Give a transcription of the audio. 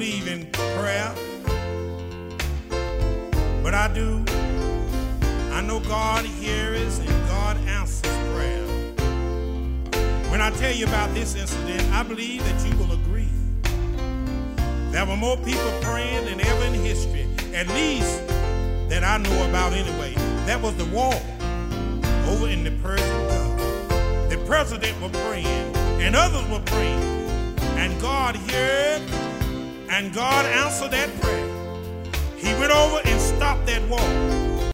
believe in prayer, but I do. I know God hears and God answers prayer. When I tell you about this incident, I believe that you will agree. There were more people praying than ever in history, at least that I know about anyway. That was the war over in the Persian Gulf. The president was praying and others were praying, and God heard and God answered that prayer. He went over and stopped that war.